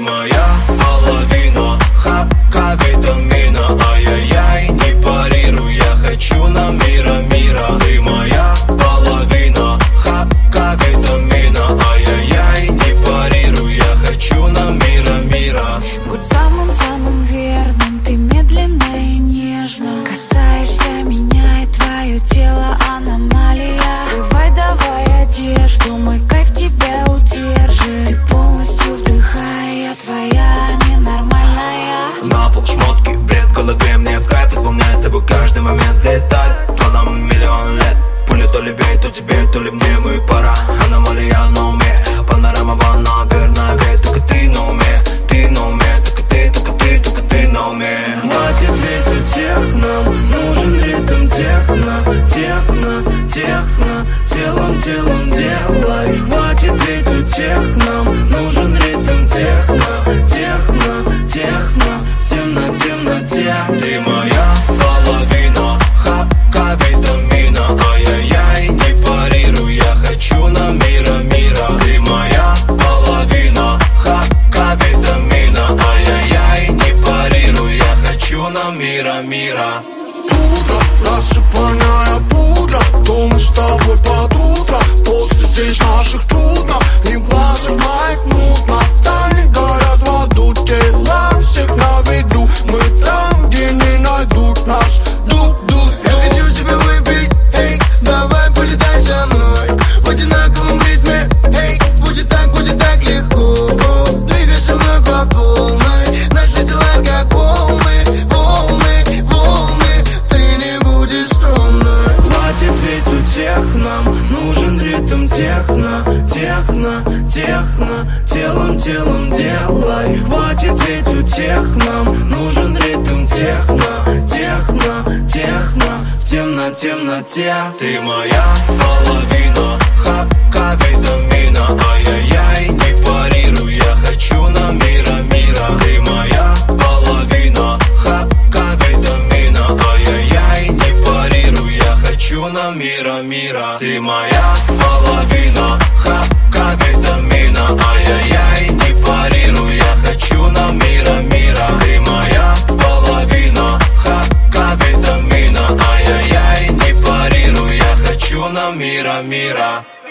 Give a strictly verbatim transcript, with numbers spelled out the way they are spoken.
моя половина, хапка витамина. Ай-яй-яй, не парируй, я хочу на мира, мира. Ты моя половина, хапка витамина. Ай-яй-яй, не парируй, я хочу на мира, мира. Будь самым-самым верным, ты медленно и нежно касаешься меня, и твое тело аномалия. Срывай давай одежду, мой кайф тебя удержит. Ты полностью вдыхай, я твоя ненормальная. На пол шмотки, бред в голове, мне в кайф исполняя с тобой каждый момент летать. То нам миллион лет, пуля то левее, то тебе, то ли мне, мы пора. Аномалия на уме, панорама ванна, верная век. Только ты на уме, ты на уме, только ты, только ты, только ты на уме. Хватит ведь у тех нам, нужен ритм техно, техно, техно, телом, телом делай. Хватит ведь у тех нам, нужен ритм техно, техно, техно, темно, темноте. Ты моя половина, хапка витамина. Ай-яй-яй, не парируй, я хочу на мира, мира. Ты моя половина, хапка витамина. Ай-яй-яй, не парируй, я хочу на мира, мира. Пудра, рассыпанная пудра, то мы с тобой под утро. После здесь наших трудно, и в глазах моих мутно. Тайны горят в аду, тела всех на виду. Мы там, где не найдут нас. Дух, дух, я хочу тебя выпить, эй, давай полетай со мной в одинаковом ритме, эй, будет так, будет так легко. Двигай со мной по полной, наши тела как волны, волны, волны. Ты не будешь скромной. Хватит ведь у тех нам, нужен ритм техно, техно, техно, телом, телом делай. Хватит ведь у тех нам, нужен ритм техно, техно, техно, в темно, темноте. Ты моя половина, хапка витамина. Ай-яй-яй, не парируй, я хочу на мира, мира. Ты моя половина, хапка витамина. Ай-яй-яй, не парируй, я хочу на мира, мира. Ты моя половина, хапка витамина. Ай-яй-яй, не парируй, я хочу на мира, мира. Ты моя половина, хапка витамина. Ай-яй-яй, не парируй, я хочу на мира, мира.